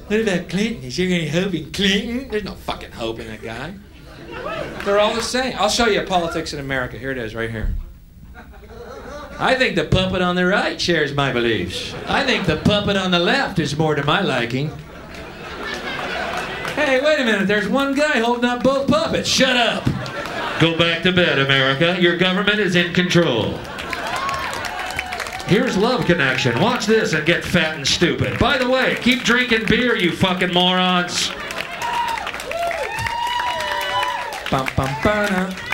What about Clinton? Is there any hope in Clinton? There's no fucking hope in that guy. They're all the same. I'll show you politics in America. Here it is, right here. I think the puppet on the right shares my beliefs. I think the puppet on the left is more to my liking. Hey, wait a minute. There's one guy holding up both puppets. Shut up. Go back to bed, America. Your government is in control. Here's Love Connection. Watch this and get fat and stupid. By the way, keep drinking beer, you fucking morons. Bum, bum, ba-da.